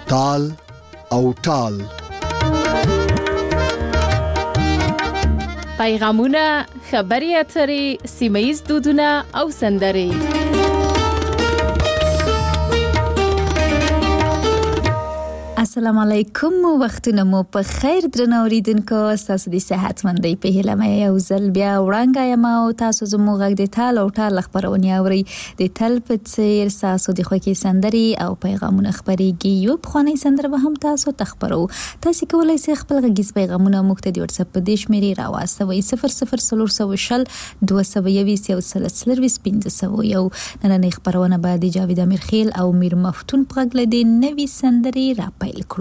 تال او ټال. پیغامونه، خبري اترې، سیمه‌ییز دودونه او سندرې. السلام علیکم، وختونه مو په خیر درنو اوریدونکو. تاسو د صحت مندۍ په هیله مې یو ځل بیا وړاندې یم او تاسو زموږ غږ د تال او ټال خبرونه اوري. د تل په څیر تاسو د خوږی سندرې او پیغامونه خبريږي. یو بخونی سندره به هم تاسو تخبرو. تاسو کولای شئ خپل غږیز پیغامونه موږ ته د واتس اپ په دیش مری راوستوي 0040 220 یو سلسله 2500 یو. نن خبرونه بعد جاوید امیرخیل او میر مفتون په غږ لدی نوې سندرې را پیل کړو.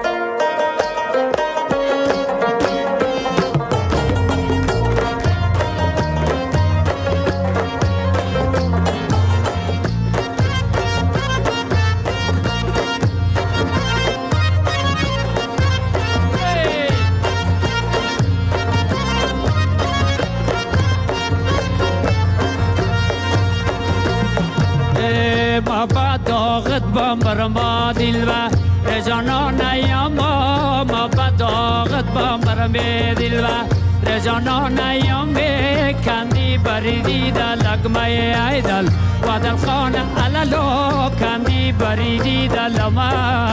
بابا داغت بامرما دلوا رجانان ایام ما بداغت بامرم دلوا رجانان ایام کندی بریدی دلگمه ایدل و دل خانه علالو کندی بریدی دلما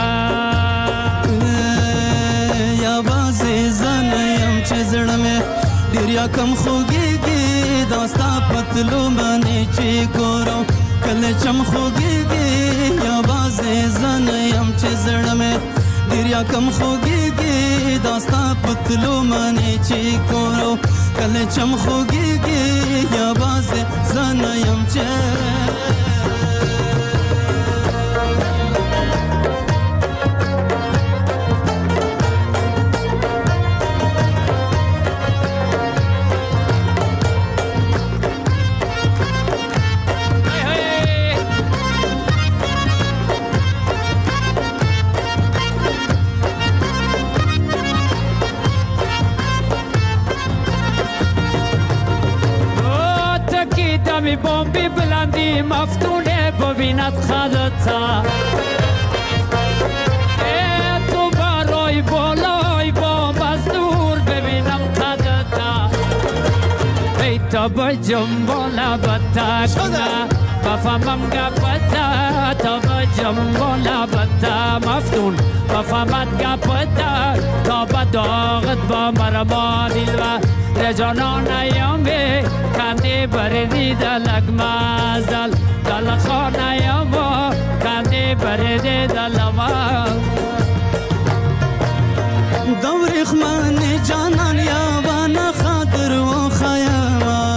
یا بازی زنیم چه زرمه دریا کم خوگیگی داستا پتلو منی چی گورو کل چم خوگیگی یا بازی زنیم چه زرمه دریا کم خوگیگی داستا پتلو منی چی گورو کل چم خوگیگی یا بازی زنیم چه می بمبی بلندی مفتونه ببیند خدتا تو برای بالای بام از دور ببینم خدتا ای تا با جنبالا بتا کنه بفهمم گپتا تا با جنبالا بتا مفتون بفهمت گپتا تا با داغت با مرما دیلوه رجانان ایامی کندی بردی دلگ مازدل دل خان ایاما کندی بردی دلما دوریخ من جانان یاوان خاطر و خیاما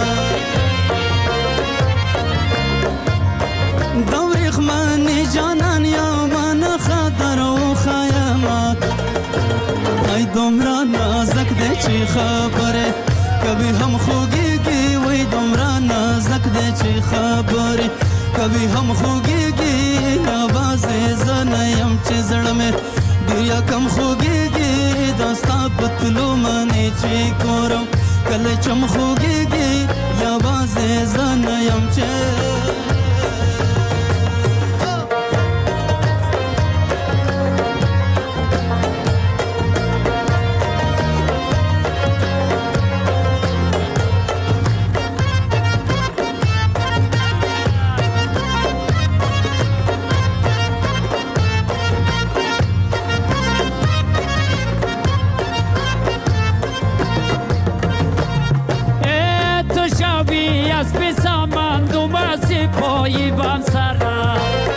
دوریخ من جانان یاوان خاطر و خیاما ای دمرا نازک ده چی خبره کبھی ہم خوگیگی وی دمرا نازک دے چی خبری کبھی ہم خوگیگی آواز زنیم چی زڑ میں دیا کم خوگیگی داستا پتلو منی چی کورم کل چم خوگیگی آواز زنیم چی پایی بام سرا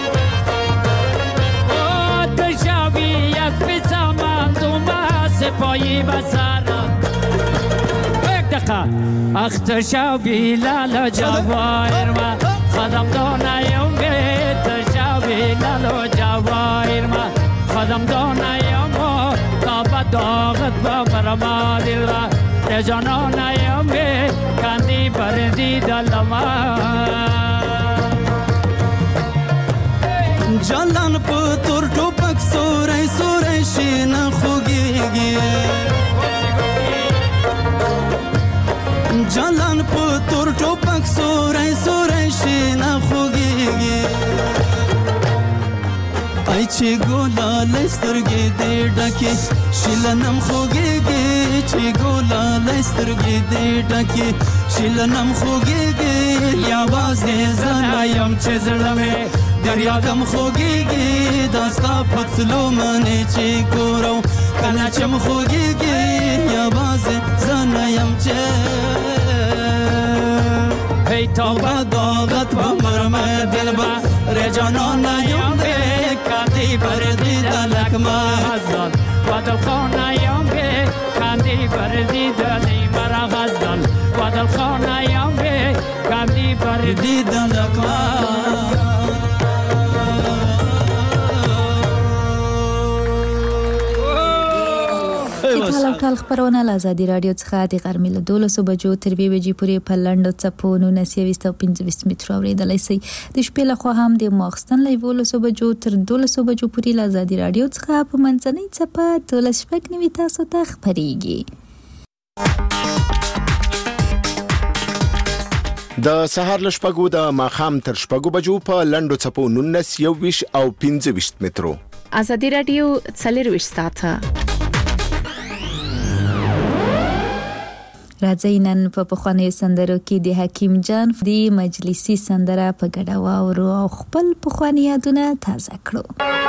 تشاوی از بسامان دوما سپایی بسرا یک دقیقه اختشاوی لالا جواهر ما خدم دانایم به تشاوی لالا جواهر ما خدم دانایم تا با داغت با برما دل را رجانانایم به کندی بردی دلما جلان پتور ټوپک سورې سورې شین خوږيږي جلان پتور ټوپک سورې سورې شین خوږيږي ای چې ګلالۍ سترګې دې ډکې شیلنم خوږېږي چې ګلالۍ سترګې دې ډکې شیلنم خوږېږي یوازې زه نه یم چې زړه مې دریادم خوږېږي دا ستا په تلو منې چې ګورو کله چې م خوږېږي یوازې زه نه یم چې ای توبه داغت و مرمه دلبر رجانانه یم به کندی بردی دلک مزدان و دلخانه یم به کندی بردی دلی مرا غزدان و دلخانه یم به کندی بردی دلک ټال خبرونه له ازادي رادیو څخه د غرمې له 12 بجو تر 2 بجې پورې په لنډو څپو 1925 مترو اورېدلی شئ. د شپې لخوا هم د ماخستن له 11 بجو تر 12 بجو پورې له ازادي رادیو څخه په منځنۍ څپه 12 تاسو ته خبرېږي. د سهار له شپږو د ماښام تر شپږو بجو په لنډو څپو 19 21 او 25 مترو. ازادي رادیو 24 ساعته. راځئ نن په پخوانیو سندرو کې د حکیم جان د مجلسي سندره په ګډه واورو او خپل پخواني یادونه تازه کړو.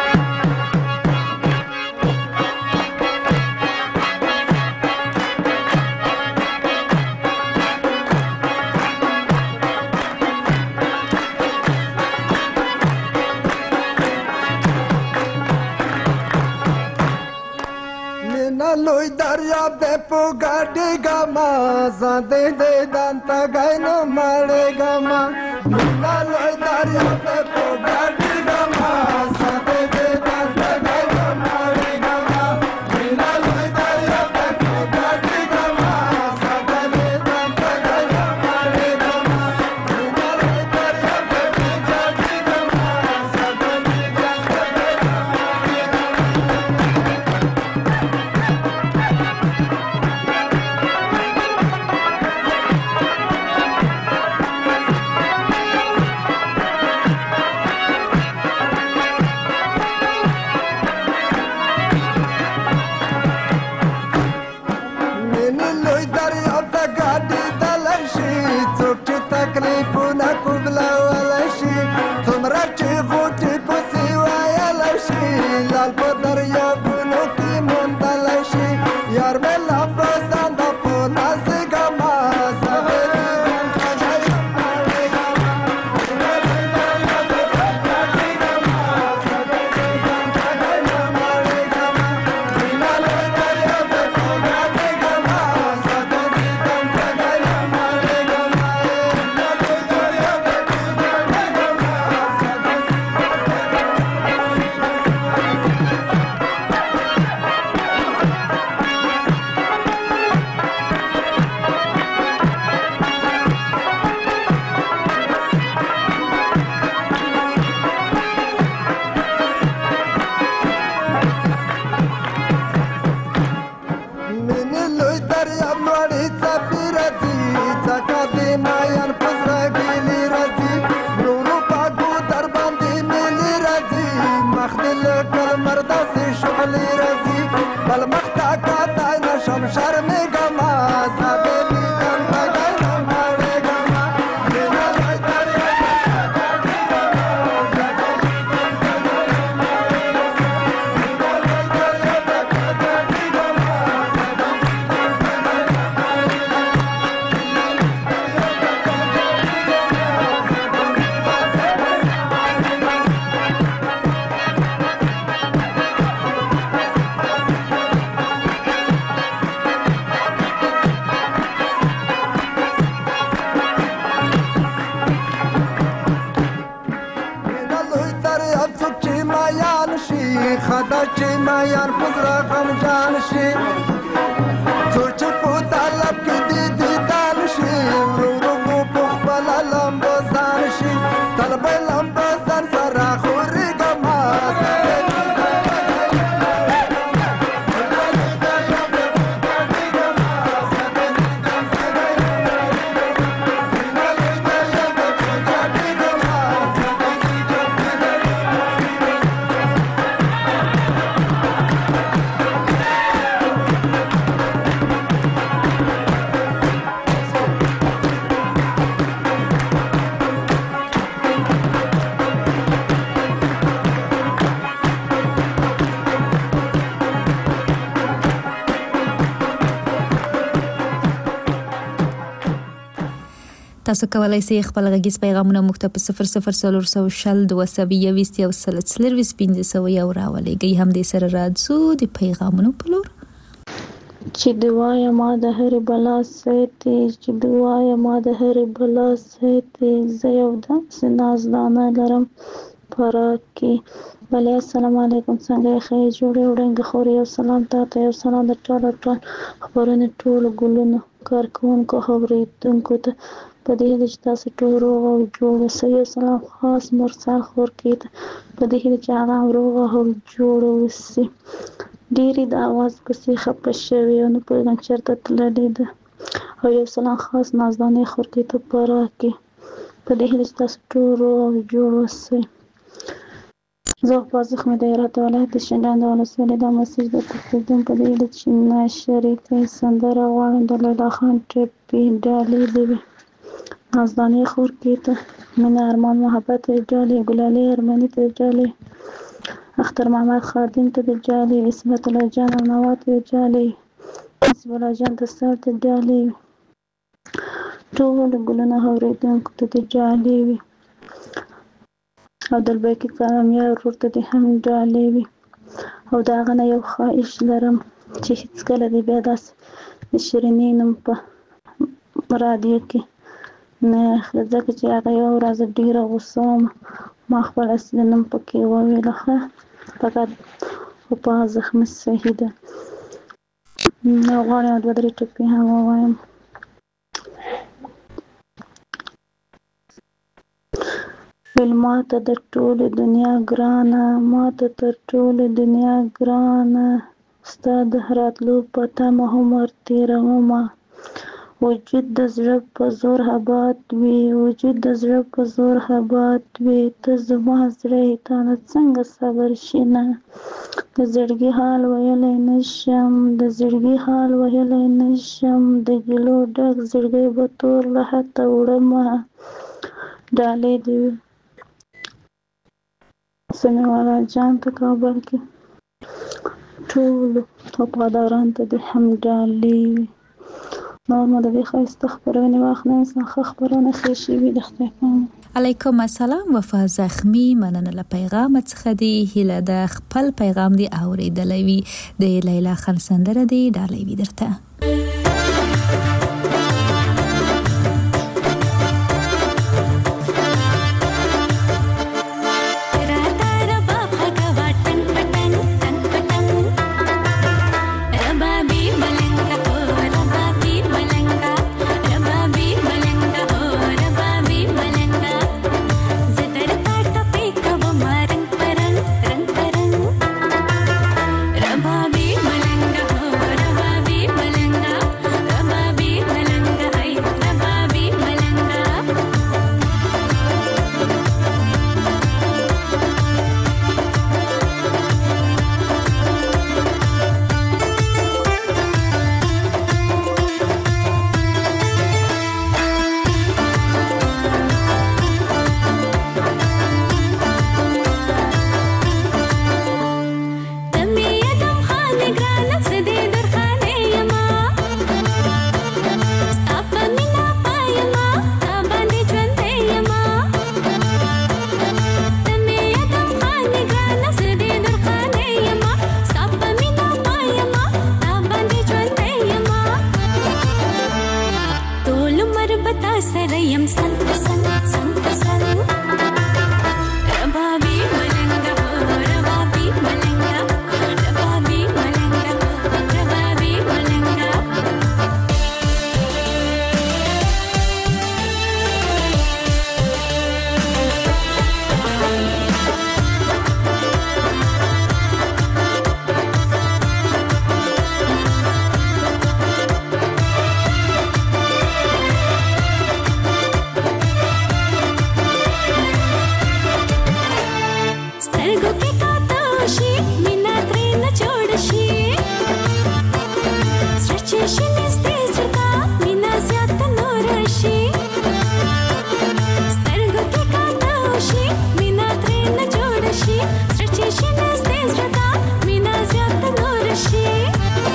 لوی دریاب دې په ګاډي ګما زده دې دانتا غاینو مړې ګما مینا لوی دریاب دې په ګاډي ګما زده دې دانتا غاینو مړې ګما مینا لوی دریاب دې په ګاډي ګما زده دې دانتا غاینو مړې ګما مینا لوی دریاب دې په ګاډي ګما زده دې دانتا غاینو مړې تاسو کولای شئ خپل غږیز پیغامونه موږ ته په 002022 راولېږئ. هم دې سره راځو د پیغامونو په لور. چې دوايا ما د هرې بلا ساتي، چې دوايا ما د هرې بلا ساتي، زه یو داسې نازدانه لرم پراک کې. بله السلام علیکم، څنګه یې ښه جوړې وړنګه خورې. یو سلام تاته، یو سلام د ټول خبرونه ټولو ګلونو کارکوونکو اورېدونکو ته په دې هیله چې تاسو ټول روغ او جوړ اوسئ. یو سلام خاص مرسل خورکې ته په دې هیله چې هغه هم روغ او جوړ اوسي. ډېرې د اواز پسې خفه شوې او نه پوهېږم چېرته تللې ده. او یو سلام خاص نازدانې خورکې ته په راکې په دې هیله چې تاسو ټول روغ او جوړ اوسئ. زه پازخ مې د هرات ولایت د شینډنډ ولسوالۍ دا مسیج د تقدیم په دې هیله چې ناشریکه سندره غواړم د لیلا خان ټپي ډالۍ دې وي. نازدانې خورکې ته مینه ارمان محبت ډالۍ، ګلالۍ ارمني ته ډالۍ، اختر محمد خادم ته د ډالۍ، عصمت الله جان او نوا ته د ډالۍ، حسب الله جان د سر ته ډالۍ، ټول ګلونه اورېدونکو ته د ډالۍ وي. او دلباقي کامیاب ورور ته دې هم ډالۍ وي. او د هغه نه یو خواهش لرم چې هېڅکله دې بیا داسې د شیرینې نوم په رادیو کې نه اخلي، ځکه چې هغه یو ورځ ډېره غوسه وم، ما خپل اصلي نوم پکې وویله. ښه فقط په زخمي صحیح ده. نو غواړم 2-3 ټکي هم ووایم. ماته د ټولې دنیا ګرانه، ماته تر ټولې دنیا ګرانه، ستا د راتلو په تمه عمر تېرومه. وجود د زړه په زور اباد وي، وجود د زړه په زور اباد وي، ته زما زړه تا نه څنګه صبر شي نه. د زړګي حال ویلی نشم، د زړګي حال ویلی نشم، د ګیلو ډک زړګی به تور له حته وړمه. ډالۍ دې وي سمیع الله جان ته کابل کې، ټولو وفادارانو ته دې هم ډالۍ وي. نور مو د دې ښایسته خپرونې واخلئ، انسان ښه خپرونه ښې شوي د خدای په امان. علیکم السلام. وفا زخمی مننه له پیغام څخه دی. هیله د خپل پیغام دی اوریدلی وي. د لیلا خان سندره دی ډالۍ وي درته.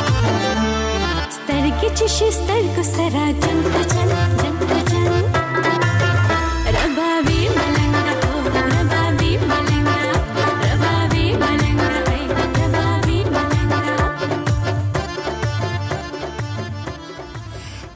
She started to say, "Jump, jump, jump, jump."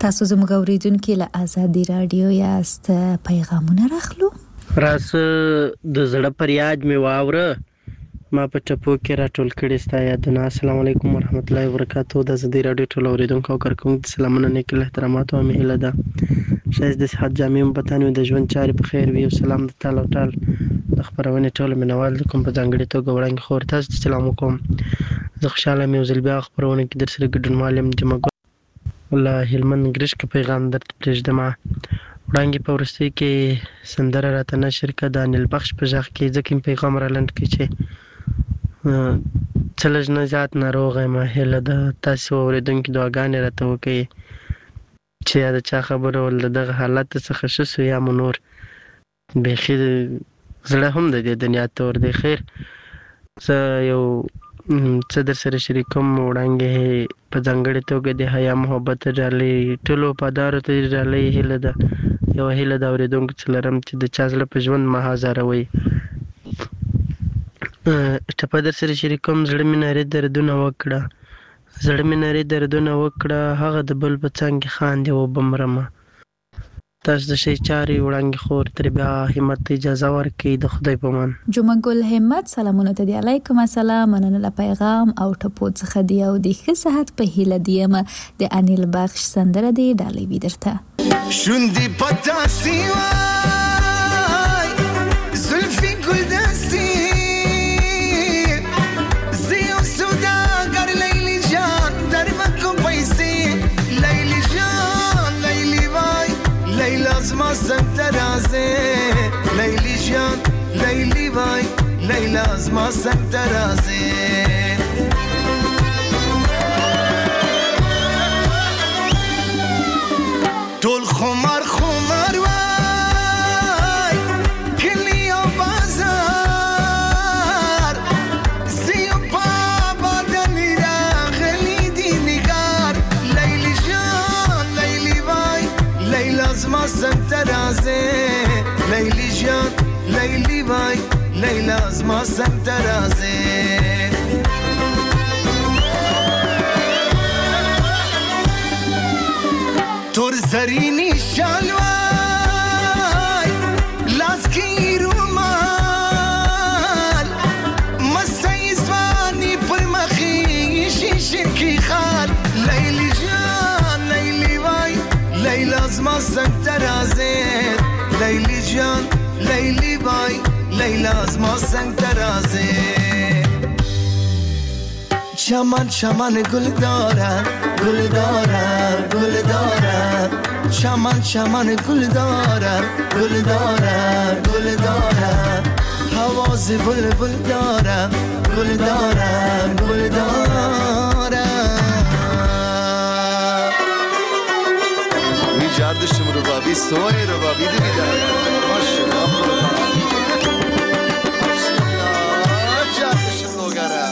تاسو زموږ اوریدونکو له آزادي رادیو یاست. پیغامونه راخلو. راس د زړه پریاد می واوره ما په ټپو کې راټول کړي ستا یادونه. السلام علیکم ورحمت الله وبرکاتہ. د آزادي رادیو ټول اوریدونکو او کارکونکو سلامونه نیک احترامات او مهله ده. شایست د صحت جامع وطن د ژوند چارې په خیر وي. سلام د تعالی ټال د خبرونه ټول منوال کوم په ځانګړي توګه وړاندې خور تاسو سلام وکم. زه خوشاله مې وزل بیا خبرونه کې در سره ګډون معلم جمع الله هلمند ګرش کې پیغام درته پرېږدم. وړاندې په ورستۍ کې سندره راته نشر کړه د انیل بخش په ځخ کې ځکه پیغام را لند کې چې چلج نه زیات ناروغه ما هله د تاسو اوریدونکو دعاګانې راته وکړي چې دا چا خبره ول دغه حالت څخه شسو یا منور بخیر زړه هم د دې دنیا تور دی. خیر زه یو څه در سره شریکوم. وړاندې په ځانګړې توګه د حیا محبت ډالۍ ټولو پادارو ته ډالۍ هیله ده. یو هیله د اوریدونکو څخه لرم چې د چا زړه په ژوند ما هزاروي. ټپه در سره شریکوم. زړه مې نارې دردونه وکړه، زړه مې نارې دردونه وکړه، هغه د بل په څنګ خاندې وبمرمه. تاسو د شي چاري وړاندې خور تر بیا همت اجازه ورکړي د خدای په مان. جمعه ګل همت سلامونه ته دی. علیکم السلام. مننه له پیغام او ټپو څخه دی او د ښه صحت په هیله دیم. د انیل بخش سندره دی ډالۍ وی درته. شوندی پتا سیوای زلفی گل دستی زیو سوداگر لیلی جان در مکو پیسی لیلی جان لیلی وای لیلا از ما سنترازه لیلی جان لیلی وای لیلا از ما سنترازه طول خمار خمار وای کلی و بازار زیو بابا دنی را غلی دی نگار لیلی جان لیلی وای لیلا از ما سنترازه لیلی جان لیلی وای لیلا از ما سنترازه تور زرینی شالوای لاسکی رومال مسای زوانی پر مخی شیشن کی خال لیلی جان لیلی وای لیلا از ما سنترازه لیلی جان لیلی وای لیلا از ما سنترازه چمن چمن گل دارم گل دارم گل دارم چمن چمن گل دارم گل دارم گل دارم حواس بلبل دارم گل دارم گل دارم می جردشم رو بابی سوی رو بابی دیگه ماشاءالله جردشم لوگره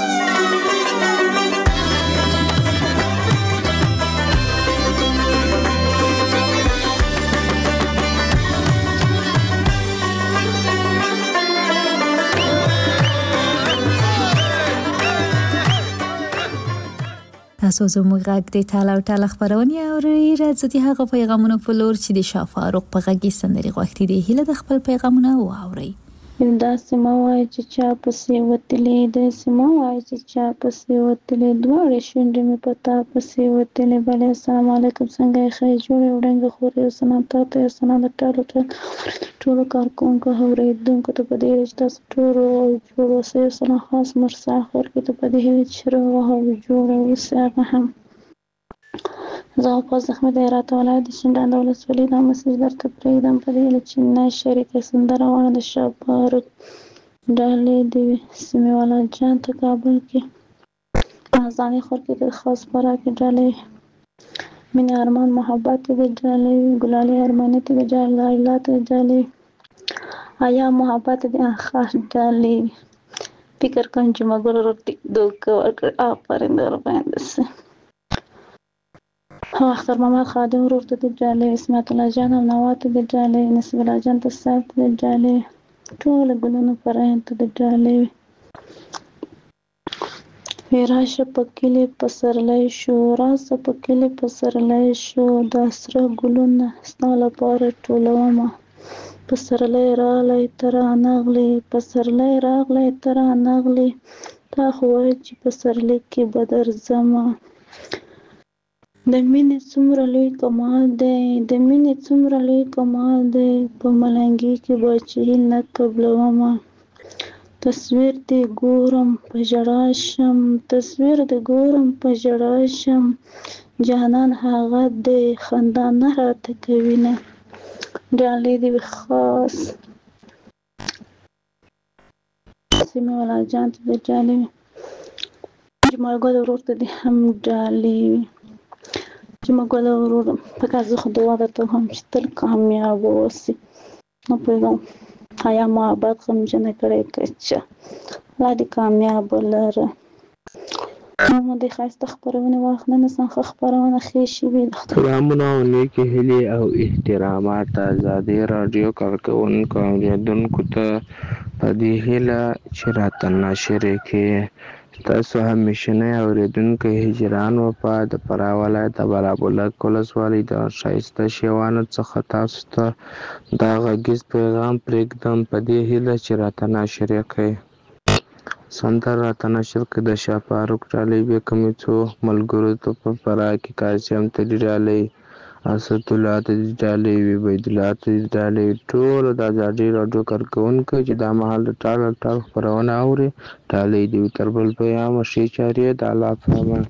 تاسو زموږ غږ د تعالی او تعالی خبرونه اورئ. راځي هغه پیغامونه په لور چې د شاه فاروق په غږ کې سندري غوښتي دي. هله د خپل پیغامونه واورئ. دا سما وای چې چا پسې وتلې د سما وای چې چا پسې وتلې دواړې شونډې مې پتا پسې وتلې. بل السلام علیکم څنګه یې خیر جوړې وړاندې خورې سلام تاسو ته سلام د ټولو کارکونکو اوریدونکو ته په دې چې تاسو ټول جوړ اوسئ. سلام خاص مرسا خور کې ته په دې چې روغ جوړ اوسئ. هم زه په زحمت راته ولای د شندان دولت ولې دا مسج درته پرېږدم په دې چې نه شریکه سندره وانه د شاه فاروق ډالۍ دی سیمه والا جان ته کابل کې ځانې خور کې د خاص برا کې ډالۍ مینه ارمان محبت د ډالۍ ګلالي ارمانه ته د ډالۍ ډالۍ آیا محبت د خاص ډالۍ فکر کوم چې مګر روټي دوکه ورکړ آفرین در باندې اختر محمد خادم ورور ته د ډالۍ اسمت الله جان او نوات د ډالۍ نسب الله جان ته صاحب د ډالۍ ټول ګلونو پران ته د ډالۍ راشه په کلي پسرلی شو، راشه په کلي پسرلی شو، دا سره ګلونه ستا لپاره ټولومه. پسرلی راغلی ته رانغلې، پسرلی راغلی ته رانغلې، تا خو وایه چې پسرلی کې به درځمه. د مینې څومره لوی کمال دی، د مینې څومره لوی کمال دی، په ملنګي کې به چې نه قبلومه. تصویر دې ګورم په ژړا شم، تصویر دې ګورم په ژړا شم، جانان هغه دې خندا نه راته کوینه. ډالۍ دې وي خاص سیمې والا جان ته دې ډالۍ وي، جمال ګل ورور ته دې هم ډالۍ وي. جمال ګل ورور فقط زه خو دعا درته کوم چې تل کامیاب اوسې. نه پوهېږم آیا محبت غمجنه کړی که چه، الله دې کامیاب لره. نو دې ښایسته خپرونې واخلنه څنګه ښه خپرونه ښې شوې ده. سلامونه او نیکې هیلې او احترامات ازادي راډیو کارکوونکو او اورېدونکو ته په دې هیله چې راته ناشرې کې تاسو همیشنی اورېدونکی هجران وفا د فراه ولایت د بالابلک ولسوالۍ د ښایسته شیوانو څخه تاسو ته دا غږیز پیغام پرېږدم په دې هیله چې راته ناشرې کړئ. سندره راته نشر کړه د شاه فاروق ډالۍ بیکه مې څو ملګرو ته په فراه کې قاسم ته دې ډالۍ، اسدالله ته دې ډالۍ وي، عبیدالله ته دې ډالۍ وي، ټولو د ازادي راډیو کارکوونکو چې دا مهال د ټال خپرونه اوري ډالۍ دې وي. تر بل پیامه ښې چارې د الله په امان.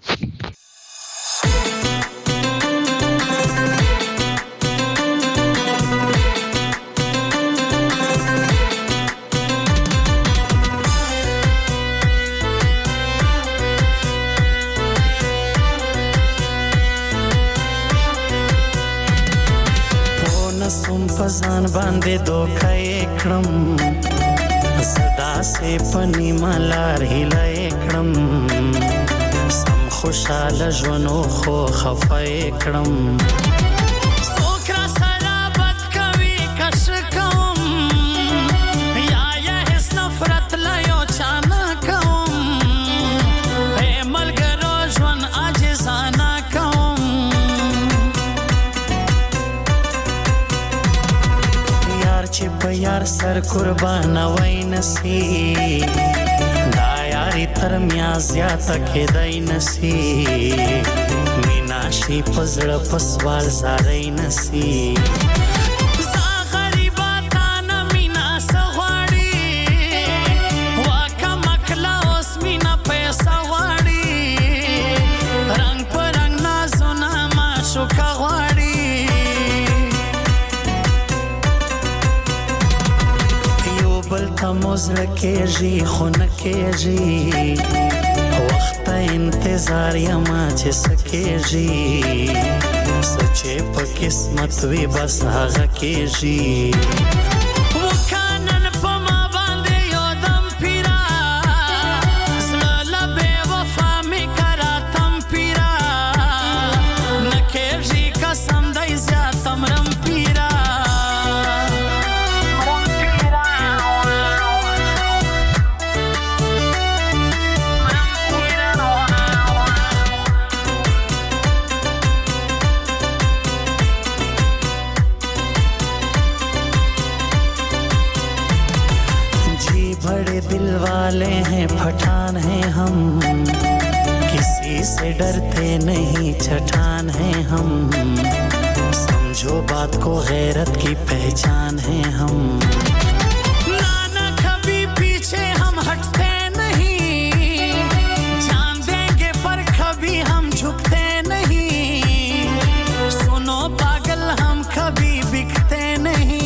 پزان باندې دوکه یې کړم، زه داسې په نیمه لار هیله یې کړم، سم خوشحاله ژوند خو خفه یې کړم. څوک را سره بد کوي که ښه کوم، یا یې هېڅ نفرت له یو چا نه کوم، ای ملګرو ژوند عاجزانه کوم. چې په یار سر قربانوی نسی، دا یاری تر میا زیاته کېدی نسی، مینا شي په زړه په سوال زاری نسی. زه غریبه تا نه مینا څه غواړي، واکه مکله اوس مینا پیسه غواړي، رنګ په رنګ نازونه معشوقه غواړي. بل ته مو زړه کېږي خو نه کېږي، وخت ته انتظار یمه چې څه کېږي، څه چې په قسمت وي بس هغه کېږي. وکه نن په ما باندې یو دم پیره، زړه له بې وفا مې که راتم پیره، نه کېږي قسم دی زیاته مرم پیره. बड़े दिल वाले हैं पठान हैं हम, किसी से डरते नहीं छठान हैं हम, समझो बात को गैरत की पहचान हैं हम। नाना कभी पीछे हम हटते नहीं, जान देंगे पर कभी हम झुकते नहीं, सुनो पागल हम कभी बिकते नहीं।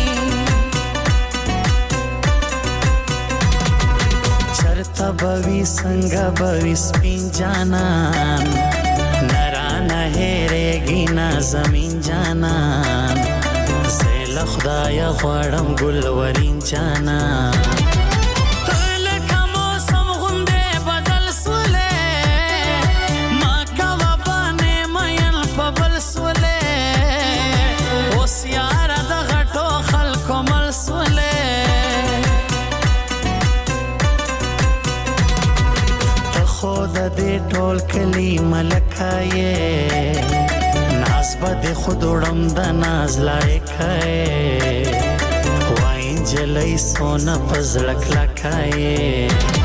चरता बवी संगा बवी स्पिन जानन, नरा नहेरेगी ना जमीन जानन, زیل خدایا غواړم ګلورین جانان. ته لکه موسم غوندې بدل سولې، ما کوه بانې مین په بل سولې، اوس یاره د غټو خلکو مل سولې. خود ټول کلی ملکه یې ناز به د خود وړم د ناز لایقه یې وای نجلۍ سونه په زړه کلکه یې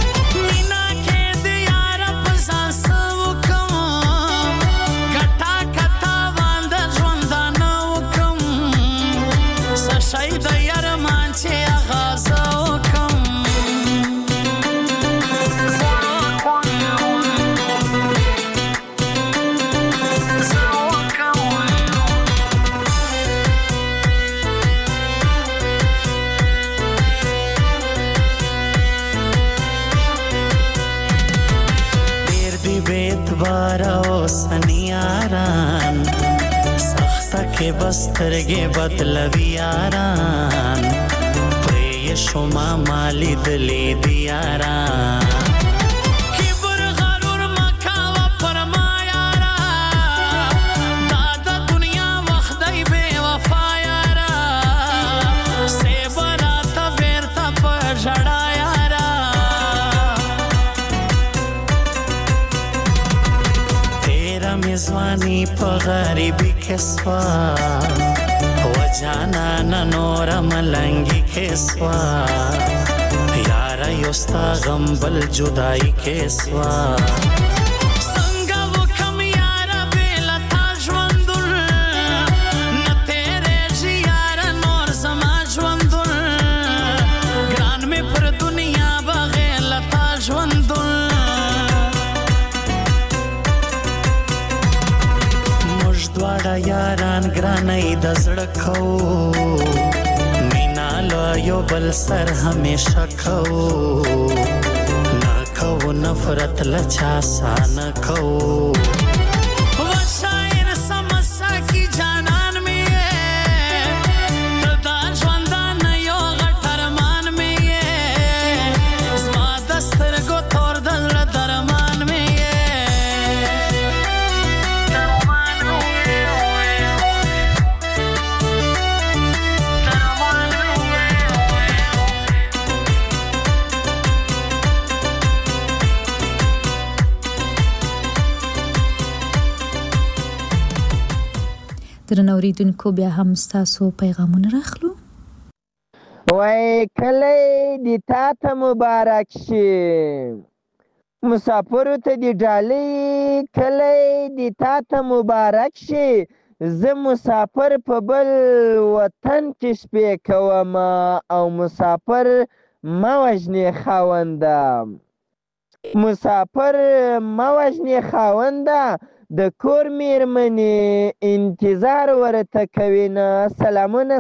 سنیاران سخته کې بسترګې بدلوي یاران پرې شوما مالی دلی دی یاران کبر غرور مکاوه پر ما یارا دا د دنیا وخت دی بے وفا یارا سیبراته بیرته په ژړا میزوانی په غریبی کې سوا و جانانا نور ملنګي کې سوا یارا یوستا غم بل جدائی کې سوا څنګه وکم یارا بلا تا ژوندون نه تیرې شي یارا نور زما ژوندون ګران مې پر دنیا بغیر لتا ژوندون دواړه یاران ګرانۍ د زړه کوو مینا له یو بل سر همیشه کوو نه کوو نفرت له چا سا نه کوو درنو اوریدونکو بیا هم ستاسو پیغامونه راخلو. وای کلی دی تا ته مبارک شي مسافرو ته دی ډالۍ کلی دی تا ته مبارک شي زه مسافر په بل وطن کې شپې کوم او مسافر مه وژنې خاونده مسافر مه وژنې خاونده د کور میرمنې انتظار ورته کوي نه. سلامونه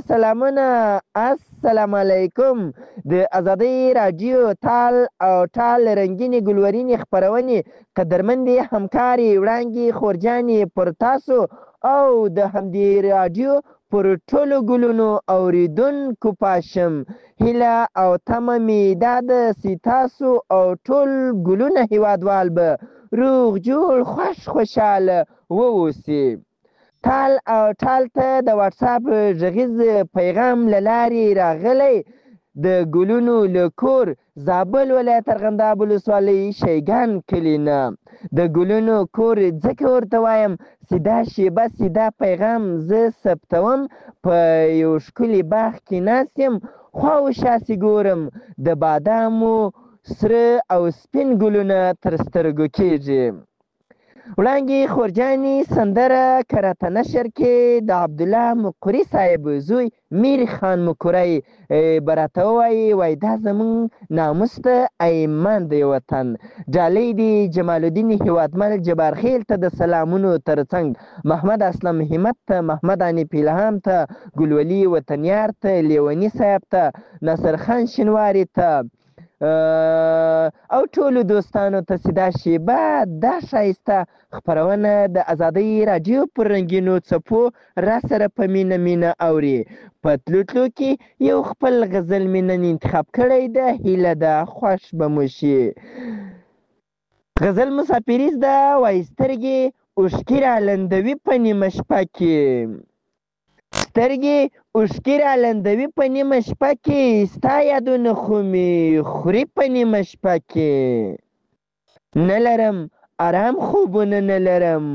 السلام علیکم. د ازادۍ راډیو تال او ټال رنګینې ګلورینې خپرونې قدرمندې همکارې وړانګې خورجانې پر تاسو او د همدې راډیو پر ټولو ګلونو اوریدونکو پاشم. هیله او تمه مې دا ده چې تاسو او ټول ګلونه هیوادوال به روغ جوړ خوشحاله واوسي. تال او ټال ته د واتساپ غږیز پیغام له لارې راغلی د ګلونو له کور زابل ولایت ارغنداب ولسوالۍ شیګان کلي نه. د ګلونو کور ځکه ورته وایم چې دا شیبه سیده پیغام زه ثبتوم په یو ښکلي باغ کې ناست یم خوا و شاسې ګورم د بادامو سره او سپین ګلونه تر سترګو کېږي. وړانګې خورجانې سندره کراته نشر کې د عبدالله مقري صاحب زوی میر خان مقری به راته ووایي وایي دا زموږ ناموس ته ایمان دی وطن. ډالۍ دی جمال الدین هیوادمل جبارخیل ته د سلامونو ترڅنګ محمد اسلم همت ته محمد انیف الهام ته ګلولي وطنیار ته لیوني صاحب ته ناصر خان شینواري ته او ټولو دوستانو ته چې دا شیبه دا ښایسته خپرونه د ازادۍ راډیو پر رنګینو څپو را سره په مینه اوري. په تلو کې یو خپل غزل مې نن انتخاب کړی ده. هیله ده خوښ به مو شي. غزل مسافریز ده. وایي سترګې اوښکې رالندوي په نیمه شپه کې سترګې اوښکې رالندوي په نیمه شپه کې ستا یادونه خو مې خوري په نیمه شپه کې نه لرم آرام خوبونه نه لرم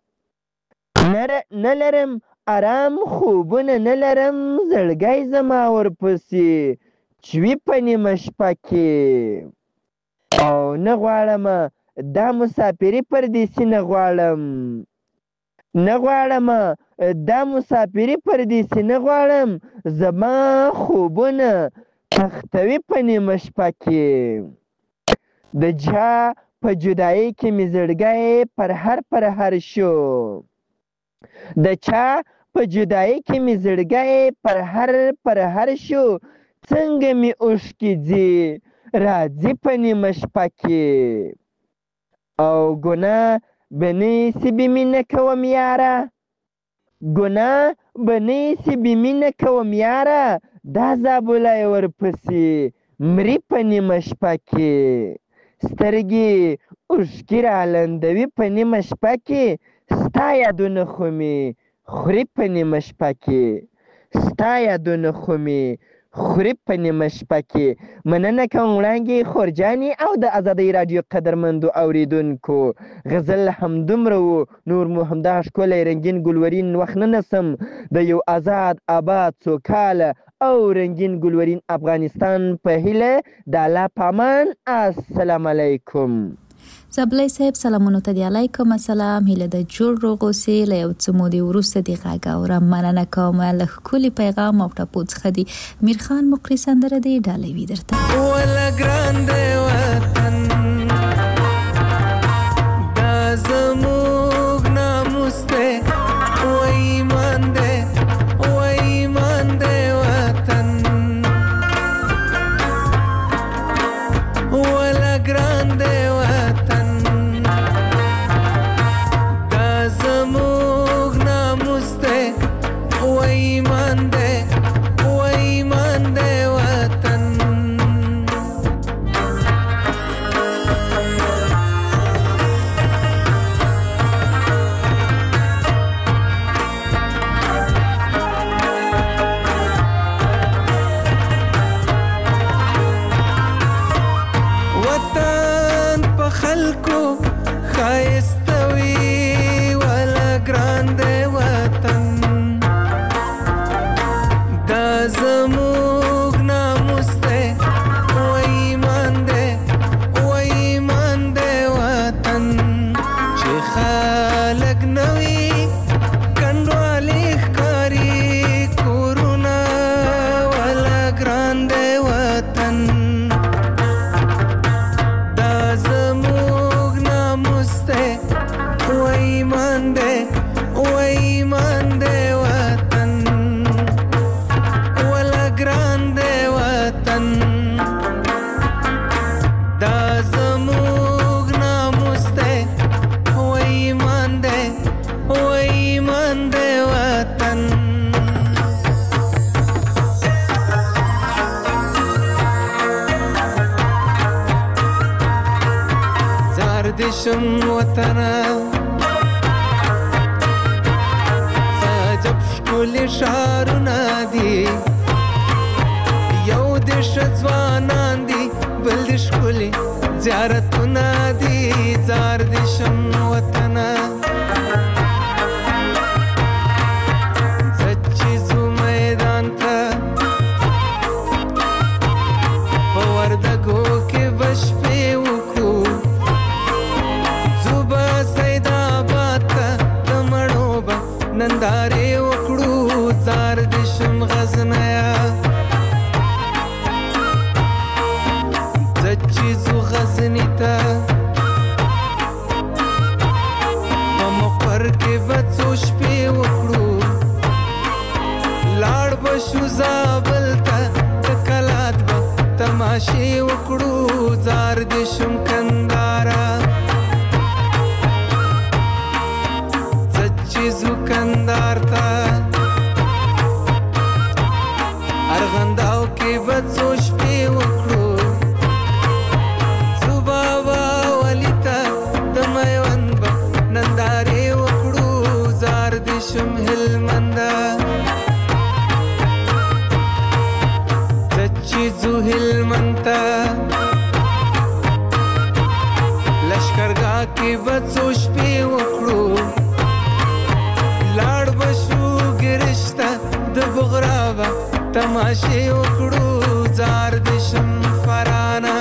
نه لرم آرام خوبونه نه لرم زړګی زما ورپسې چوي په نیمه شپه کې او نه غواړم دا مسافري پردیسي نه غواړم دا مسافري پردیسي نه غواړم زما خوبونه تختوي په نیمه شپه کې د چا په جدایۍ کې مې زړګی پرهر شو د چا په جدایۍ کې مې زړګی پرهر شو څنګه مې اوښکې ځي راځي په نیمه شپه کې او ګناه به نیسي بې مینه کوم یاره دا زابلی ورپسې مري په نیمه شپه کې سترګې اوښکې رالندوي په نیمه شپه کې ستا یادونه خو مې خوري په نیمه شپه کې خوري په نیمه شپه کې. مننه کوم وړانګې خورجانې او د ازادۍ راډیو قدرمندو اوریدونکو غزل همدومره و، نور مو همدغه ښکلی رنګین ګلورین وخت نه نسم د یو آزاد آباد سوکاله او رنګین ګلورین افغانستان په هیله د الله په امان. السلام علیکم. زبلی صاحب سلامونو ته دی علیکم السلام. هیله د جوړ روغ اوسې. له یو څه مودې وروسته دې غږ اورم. مننه کوم له ښکلي پیغام او ټپو څخه دی. میرخان مقري سندره دی ډالوي درته ولا ګران دی وطن دا زموږ ناموس دی و ایمان دی وطن ولا ګران دی وطنه سجب شکل شارونه دي یو د ځوانان دي بل د ښکلي زیارتونه دي زار د شم وطنه سچې زو میدان ته په وردګو کې بشپې وکړو نندارې وکړو زار د شم غزنیا زچې زو غزنی ته په مقر کې بڅو شپې وکړو لاړ بشو زابل ته د کلات به تماشې وکړو زار د شم کندارا کندار تا ارغنداو کې بڅو شپې وکړو صبابا ولی تا د میوند به نندارې وکړو زار د شم هلمنده سچې زو هلمند ته لشکرګاه کې به څو شپې وکړو لاړ به شو ګرشته د بغرابه تماشې وکړو زار د شم فرانه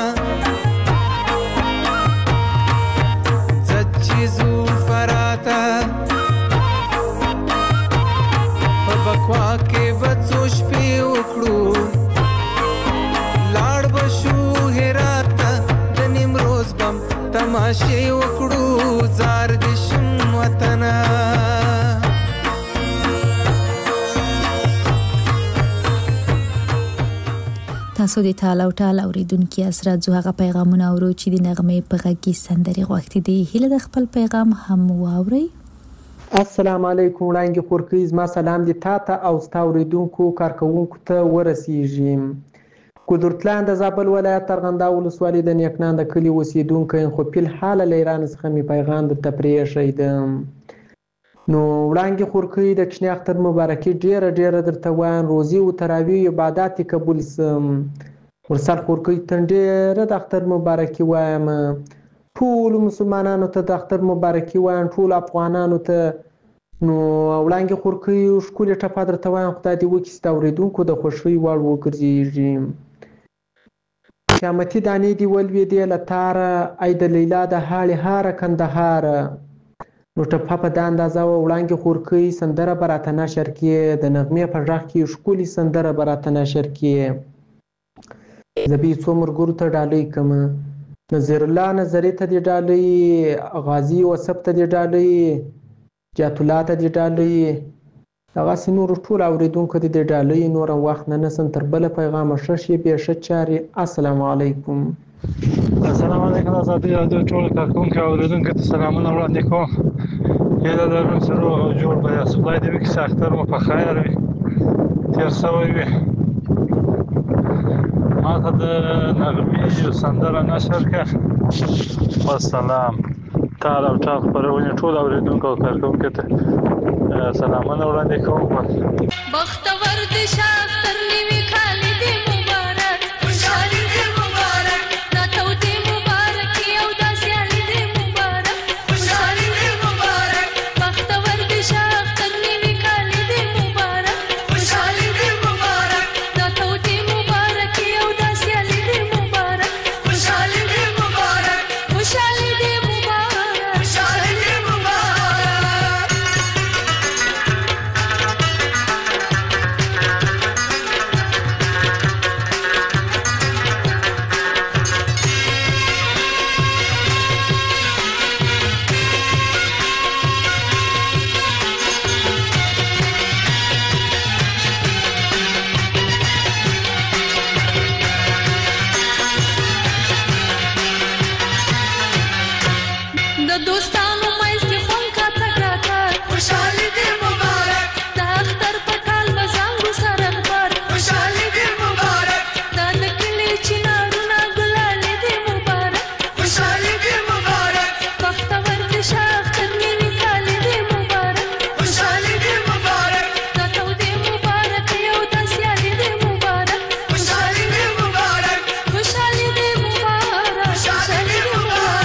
زد چې زو فراته په بکوا کې به څو شپې وکړو لاړ به شو هرات د نیمروز بم تماشې وکړو زار د شم وطنه تاسو د ټال او ټال اوریدونکو اسرات زو هغه پیغامونه اورو چې د نغمې په غږ کې سندري غوښتي دي هله د خپل پیغام هم واوري. السلام علیکم وړاندې خورکې زما سلام دي تاته او ستا اوریدونکو کارکونکو ته ورسیږي. قدرتلان د زابل ولایت ارغنداو ولسوالۍ د نیکنان د کلي اوسیدونکی خو په حال له ایران څخه می پیغام د تپریشي ده. نو وړاندې خورکې د کشنی اختر مبارکي ډیره درته وایم روزي او تراویح عبادت قبول سم ورسال خورکې تندې د اختر مبارکي وایم ټول مسلمانانو ته د اختر مبارکي وایم ټول افغانانو ته. نو وړاندې خورکې ښکلې ټپه درته وایم خدای دې وکړي ستا اوریدونکو د خوښۍ وړ وګرځېږي. قیامتي دانې دې ولوېدې له تاره ای د لیلا د هاړې هاره کندهاره. نو ټپه په دا اندازه وه وړاندې خورکۍ سندره به راته نشر کړې د نغمې په غږ کې ښکلې سندره به راته نشر کړې. زه به یې څو ملګرو ته ډالۍ کړم نظیر الله نظري ته دې ډالۍ غازي وصف ته دې ډالۍ جات الله ته دې ډالۍ دغسې نورو ټولو اورېدونکو ته دې ډالۍ نور هم وخت نه نسم تر بله پیغامه ښه شیبې ښه چارې. السلام علیکم. السلام علیکم د ازادي راډیو ټولو کارکونکو او اورېدونکو ته سلامونه وړاندې کوم. هیله لرم چې روغ او جوړ به یاست. خدای دې وکړي چې اختر مو په خیر وي تېر سوی وي. ما ته د نغمې یو سندره نشر کړه. والسلام. ټال او ټال خپرونې ټولو اورېدونکو او کارکونکو ته سلامونه وړاندې کوم. بختور دې شه اختر نوي کال دې مبارک خوشحالي دې مبارک ناتو دې مبارک او دا سیالي دې مبارک خوشحالي دې مبارک بختور دې شه اختر نوي کال دې مبارک خوشحالي دې مبارک ناتو دې مبارک او دا سیالي دې مبارک خوشحالي دې مبارک خوشحالي دې مبارک خوشحالي دې مبارک. د دوستانو منځ کې خوند کا تګ راتګ خوشحالي دې مبارک د اختر په ټال به زنګو سره خبر خوشحالي دې مبارک دا د کلي چنارونه ګلالي دې مبارک خوشحالي دې مبارک بختور دې شه اختر نوي کال دې مبارک خوشحالي دې مبارک ناتو دې مبارک او دا سیالي دې مبارک خوشحالي دې مبارک خوشحالي دې مبارک خوشحالي دې مبارک.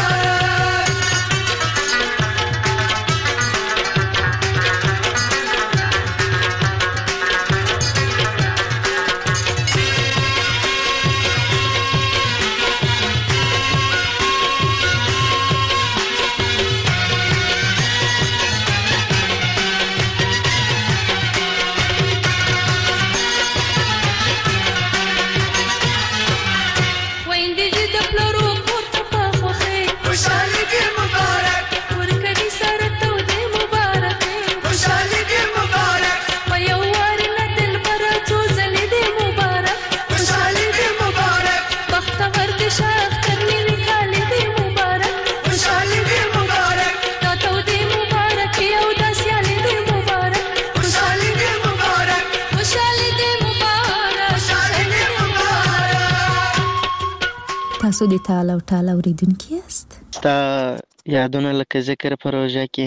ویندې دې د پلرو کور ته په خوښۍ خوشحالي دې مبارک ورکوي سره تودې مبارکۍ خوشحالي دې مبارک په یو وارې نه دلبره څو ځلې دې مبارک خوشحالي دې مبارک بختور دې شه اختر نوي کال دې مبارک خوشحالي دې مبارک دا تودې مبارکۍ او دا سیالي دې مبارک خوشحالي دې مبارک خوشحالي دې مبارک خوشحالي دې مبارک. تاسو د ټال او ټال اوریدونکو یاست. ستا یادونه لکه ذکر په روژه کې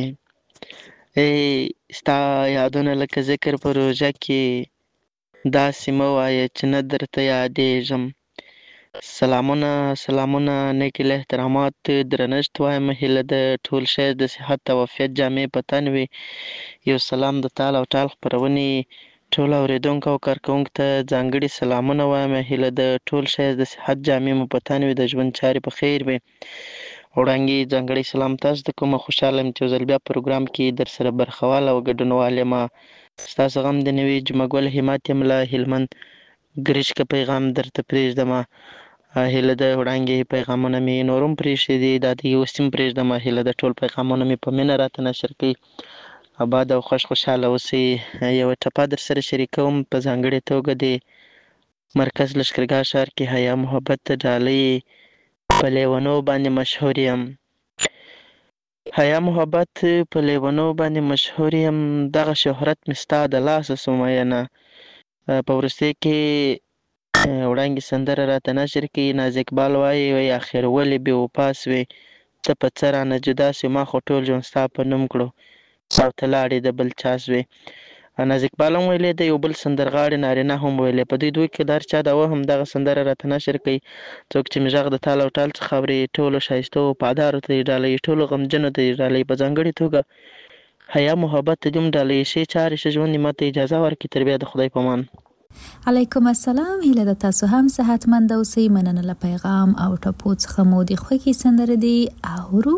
ستا یادونه لکه ذکر په روژه کې داسې مه وایه چې نه درته یادېږم سلامونه نیک احترامات درنښت وایم. هیله د ټول شی د صحت او عافیت جامې په تن وي. یو سلام د تال او ټال خپرونې ټولو اورېدونکو او کارکوونکو ته ځانګړي سلامونه وایم. هیله د ټول شی د صحت جامې مو په تن وي، د ژوند چارې په خیر وي. وړاندې ځانګړی سلام تاسو ته کوم. خوشحاله یم چې یو ځل بیا پروګرام کې در سره برخوال او ګډونوال یم. ستاسو غم د نوي جمعه ګل همت یم له هلمند ګرچ که پیغام درته پرېږدم. هیله د وړاندې پیغامونه مې نور هم پرېښي دي، دا د اوس هم پرېږدم. هیله د ټول پیغامونه مې په مینه راته نشر کړي. آباد او خوشحاله اوسئ. یوه ټپه در سره شریکوم، په ځانګړې توګه د مرکز لښکرګاه ښار کې حیا محبت ډالۍ په لیونو باندې مشهور یم. حیا محبت په لیونو باندې مشهور یم، دغه شهرت مې ستا د لاسه سو مینه. په وروستۍ کې وړاندې سندره راته نشر کړي. ناز اقبال وایي آخر ولې بې وفا سوې، ته په څه رانه جدا سوې، ما خو ټول ژوند ستا په نوم کړو او ته لاړې د بل چا سوې. ناز اقبال هم ویلی دی، یو بل سندرغاړي نارینه هم ویلی. په دوی دوی کې د هر چا د هم دغه سندره راته نشر کوي. څوک چې مې غږ د تال او ټال څخه اوري، ټولو ښایستو وفادارو ته یې ډالۍ، ټولو غمجنو ته یې ډالۍ. په ځانګړې توګه حیا محبت ته دې هم ډالۍ. ښې چارې ښه ژوند ماته اجازه ورکړي. تر بیا د خدای په امان. علیکم السلام. هیله د تاسو هم صحتمند اوسئ. مننه له پیغام او ټپو څخه مو د خوښې سندره دی اورو.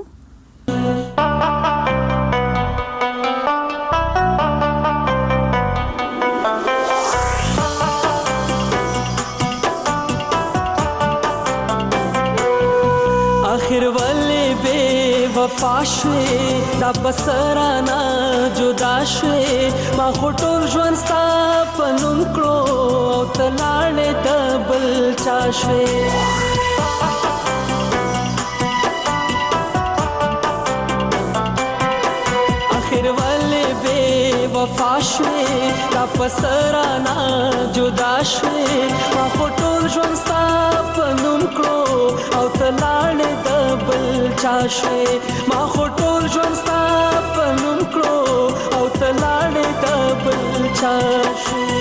آخر ولې بې وفا شوې، دا بسرانه جدا شوې، ما خو ټول ژوند ستا په نوم کړو او ته لاړې د بل چا شوې. آخر ولې بې وفا شوې، دا بسرانه جدا شوې، ما خو ټول ژوند ستا په نوم کړو او ته لاړې د بل چا شوې. ما خو ټول ژوند ستا په نوم کړو او ته لاړې د بل چا شوې.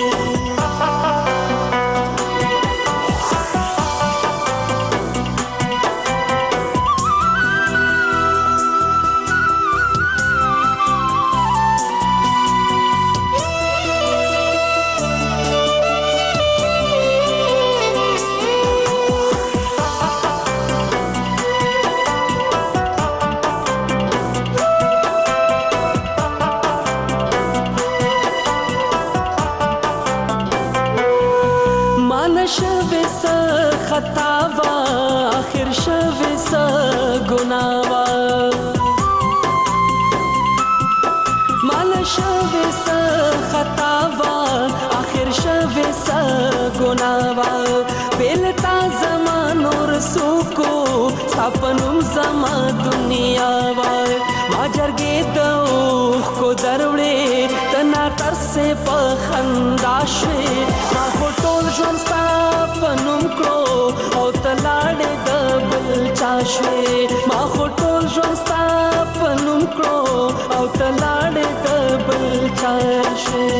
شوی سا خطا وا، آخر شوی سا گناه وا، مال شوی سا خطا وا، آخر شوی سا گناه وا. بیلتا زمان اور سوکو سپنم زما دنیا وا. ما جرګې د اوښ کو دروړې تنا تر سے په خندا شوې. ما خو ټول ژوند ستا په نوم کړو او ته لاړې د بل چا شوې. ما خو ټول ژوند ستا په نوم کړو او ته لاړې د بل چا شوې.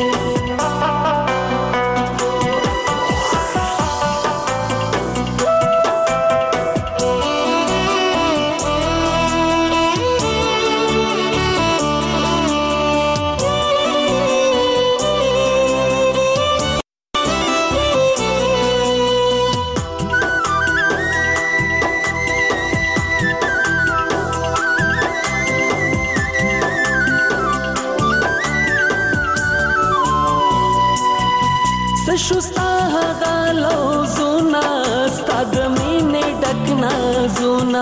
شستا غالو زونا ستا د مینې ډک نازونه،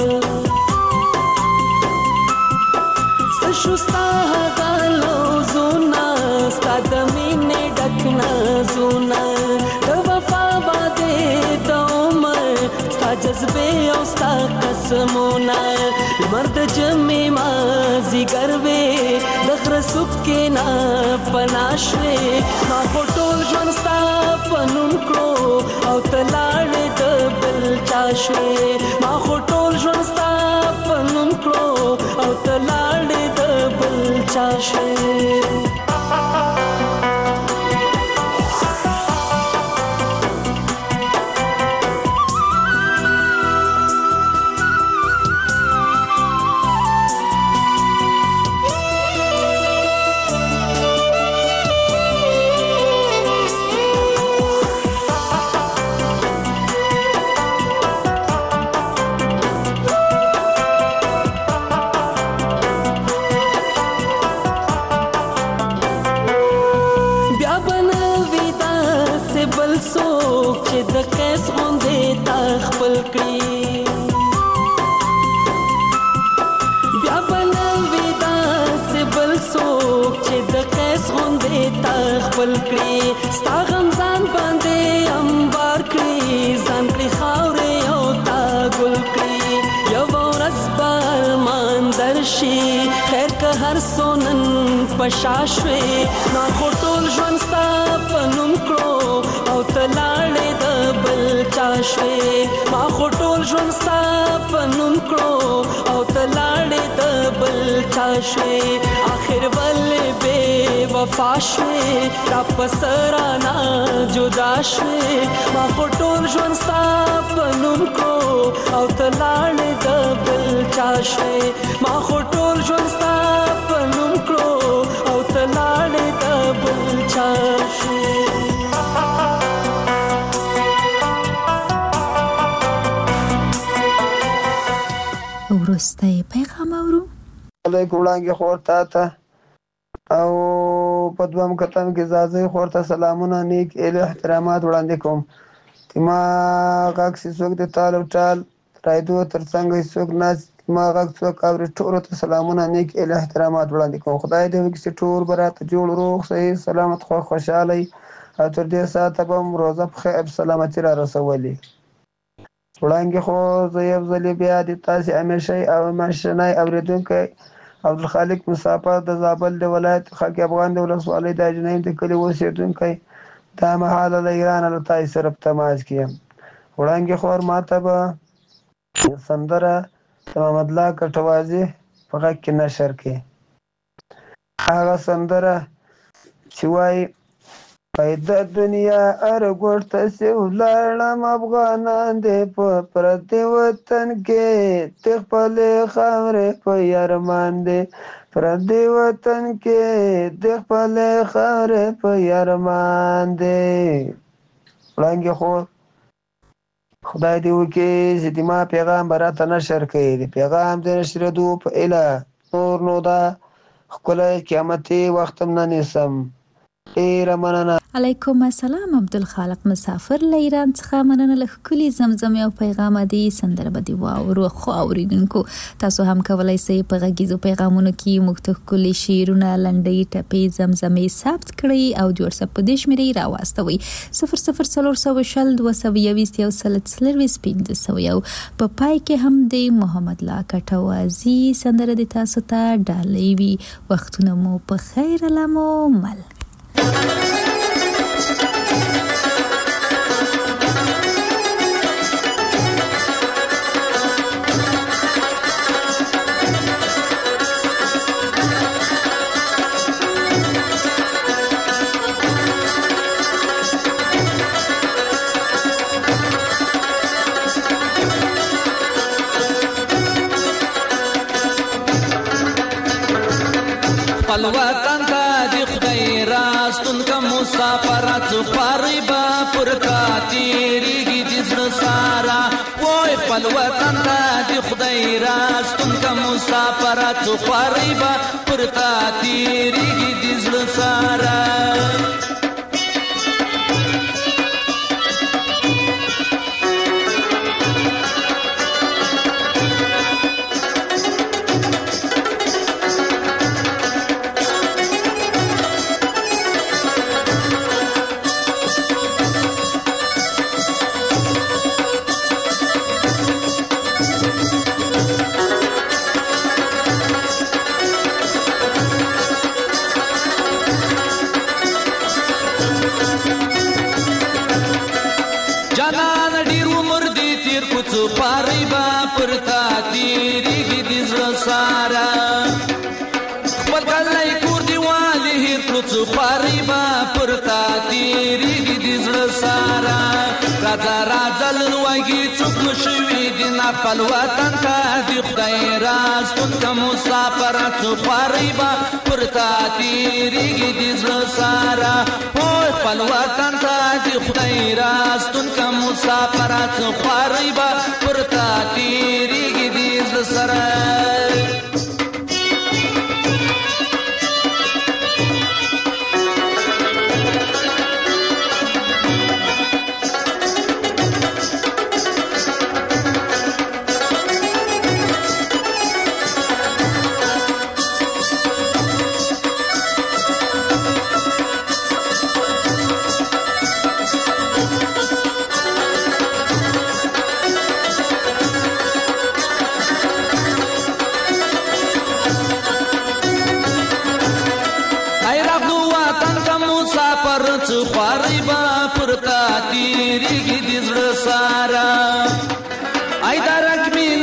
شستا غالو زونا ستا د مینې ډک نازونه. د وفا وعدې د عمر ستا جذبې او ستا قسمونه، لمر د جمعې مازدیګر وې د غره څوکې نه پناه شوې. ما خو ټول ژوند ستا په نوم کړو او ته لاړې د بل چا شوې. ما خو ټول ژوند ستا په نوم کړو او ته لاړې د بل چا شوې. راشي خیر که هر سونن پشاشوي ما خټول ژوند ستا پنوم کړو او تلاړې د بل چاشوي ما خټول ژوند ستا پنوم کړو او تلاړې د بل چاشوي اخر ولې بے وفا شوي را پسرانا جدا شوي ما خټول ژوند ستا پنوم کړو او تلاړې د بل چاشوي ما خټول ژوند ستا پنوم کړو او تلاړې د بل چاشوي وروستی پیغام اورو. علیکم وړانګې خور تا ته او په دویم کتن کې زازۍ خور ته سلامونه نیک اله احترامات وړاندې کوم ما غږ چې څوک د تال او ټال رایدو تر څنګ څوک ناست ما غږ څوک اوري ټولو ته سلامونه نیک اله احترامات وړاندې کوم خدای دې وکړي چې ټول به راته جوړ روغ صحیح سلامت خوشحالۍ او تر دې ساعته به م روزه په خیر سلامتي را رسولي وړانګې خو زه یو ځلې بیا د تاسې همیشهی او همېشنی اورېدونکی عبدالخالق مسافر د زابل د ولایت خاک افغان د ولسوالۍ د اجنیم د کلي اوسېدونکی دا مهاله له ایرانه له تاسې سره په تماس کې یم وړانګې خور ما ته به سندره د محمدالله کټوازي په غږ کې نشر کړي هغه سندره چې وایي پیدا دنیا ارګوټ ته سي ولاړم افغانان دې په پردي وطن کې ته خپلې خاورې په یارمان دې پردي وطن کې د خپلې خاورې په یارمان دې وړانګې خور خدای دې وکړي چې د ما پیغام به راته نشر کړي د پیغام د نشرېدو په ایله نور نو دا ښکلی قیامتي وخت هم نه نیسم ډېره مننه علیکم السلام عبدالخالق مسافر له ایران څخه مننه له ښکلي زمزمې او پیغامه دي سندره به دې واورو خو اورېدونکو تاسو هم کولی شئ په غږیزو پیغامونو کې موږ ته ښکلي شعرونه لنډۍ ټپې زمزمې ثبت کړئ او د وټساپ په دې شمېرې راواستوئ 00402021 په پای کې هم د محمد الله کټوازي سندره د تاسو ته ډالۍ وي وختونه مو په خیر لمو مل الوطن ته د خدای راستون که مسافرات خوارې به پر تا تېرېږي د زړه ساره وای خپل وطن ته د خدای راستون که مسافرات خوارې به پر تا تېرېږي د زړه ساره خپل وطن ته د خدای راستون که مسافرات خوارې به پر تا تېرېږي د زړه ساره وای خپل وطن ته د خدای راستون که مسافرات خوارې به پر تا تېرېږي د زړه سره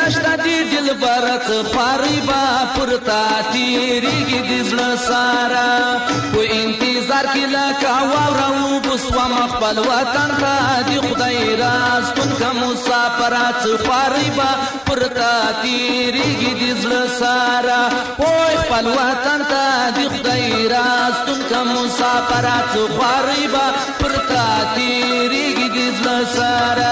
نشته دی دلبره څه خوارۍ به پر تا تېرېږي د زړه ساره په انتظار کې لکه واوره وبسوم خپل وطن ته د خدای راستون که مسافره څه خوارۍ به پر تا تېرېږي د زړه ساره پوی خپل وطن ته د خدای راستون که مسافره څه خوارۍ به پر تا تېرېږي د زړه ساره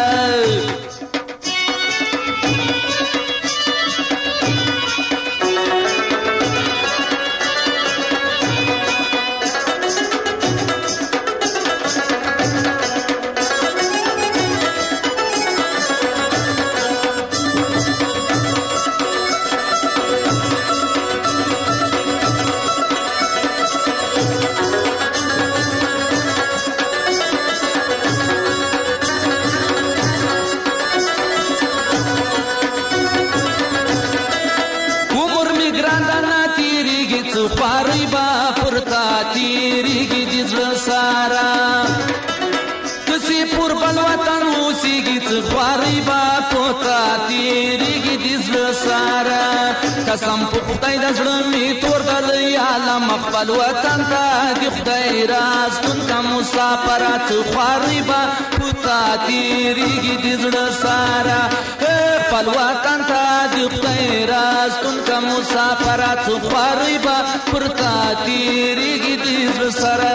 خوارۍ به پر تا تېرېږي د زړه ساره کسې پر بل وطن اوسېږي څه خوارۍ به په تا تېرېږي د زړه ساره قسم په خدای د زړه مې تور دلی عالم خپل وطن ته د خدای راستون که مسافره څه خوارۍ به په تا تېرېږي د زړه ساره خپل وطن ته د خدای راستون که مسافره څه خوارۍ به پر تا تېرېږي د زړه سره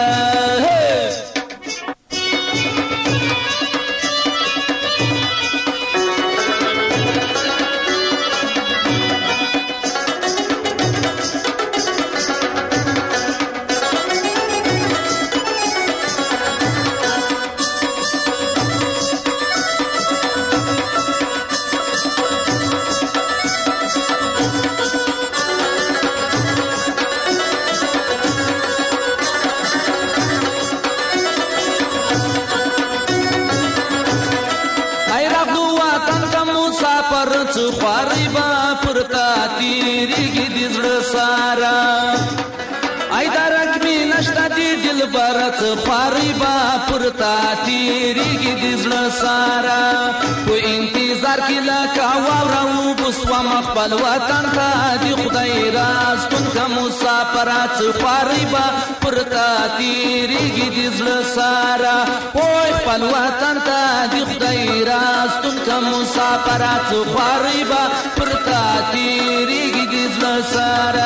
څه خوارۍ به پر تا تېرېږي د زړه ساره ای درک مې نشته د دلبره څه خوارۍ به پر تا تېرېږي د زړه ساره په انتظار کې لکه واوره وبسوم خپل وطن ته د خدای راستون که مسافره څه خوارۍ به پر تا تېرېږي د زړه ساره پوی خپل وطن ته د خدای راستون که مسافره څه خوارۍ به پر تا تېرېږي د زړه ساره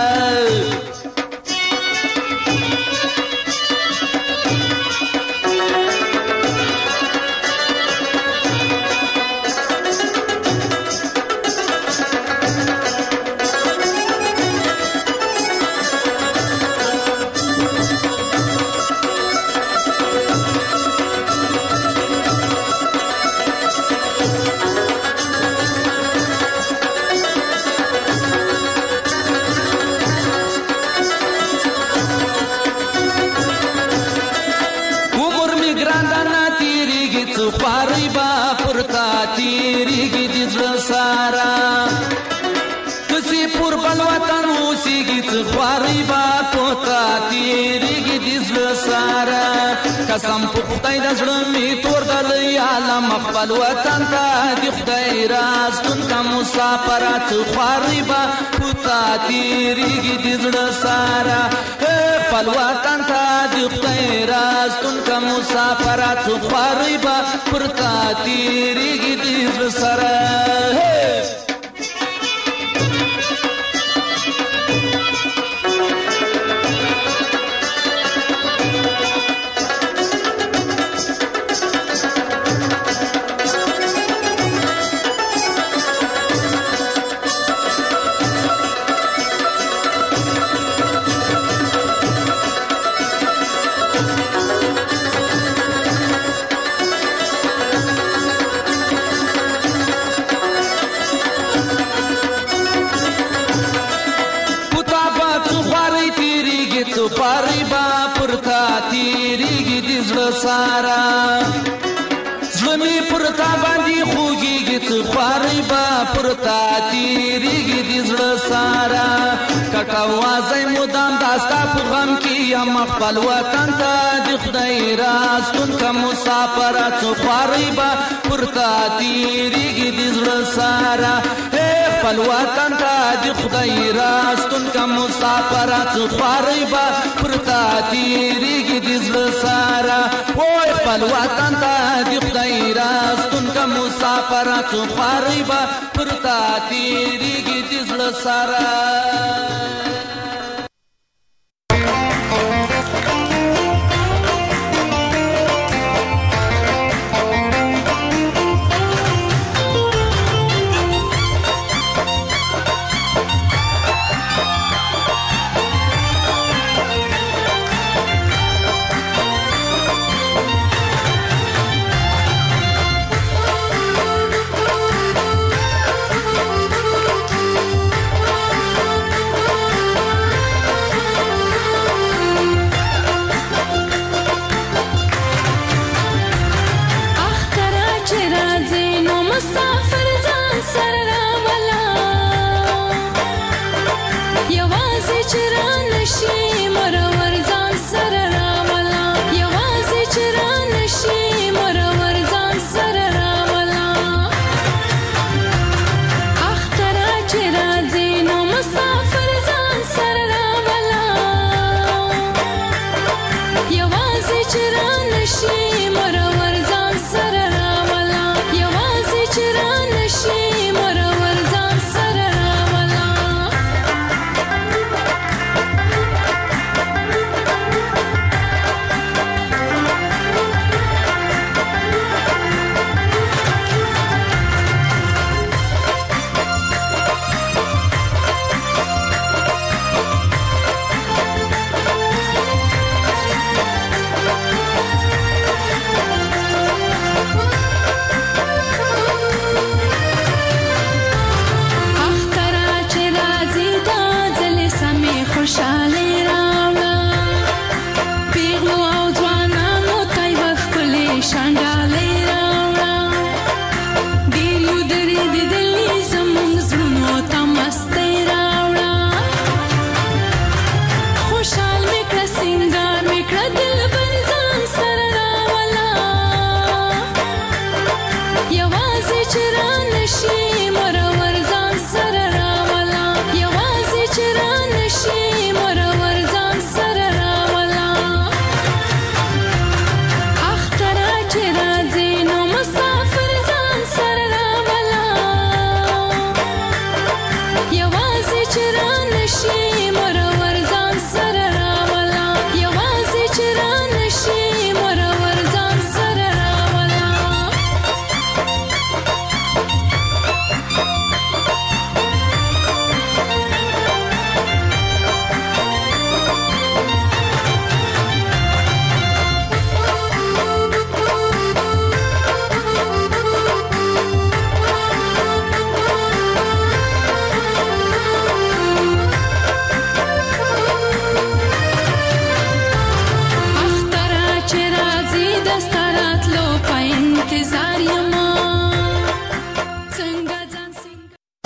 خوارۍ به پر تا تېرېږي د زړه ساره کسې پر بل وطن اوسېږي څه خوارۍ به په تا تېرېږي د زړه ساره قسم په خدای د زړه مې تور دلی عالم خپل وطن ته د خدای راستون که مسافره څه خوارۍ به په تا تېرېږي د زړه ساره خپل وطن ته د خدای راستون که مسافره څه خوارۍ به پر تا تېرېږي د زړه سره خوارۍ به پر تا تېرېږي د زړه ساره زړه مې پر تا باندې خوږېږي څه خوارۍ به پر تا تېرېږي د زړه ساره کټه وازی مدام دا ستا په غم کې یم خپل وطن ته د خدای راستون که مسافره څه خوارۍ به پر تا تېرېږي د زړه ساره خپل وطن ته د خدای راستون که مسافرات خوارۍ به پر تا تېرېږي د زړه ساره وای خپل وطن ته د خدای راستون که مسافرات خوارۍ به پر تا تېرېږي د زړه ساره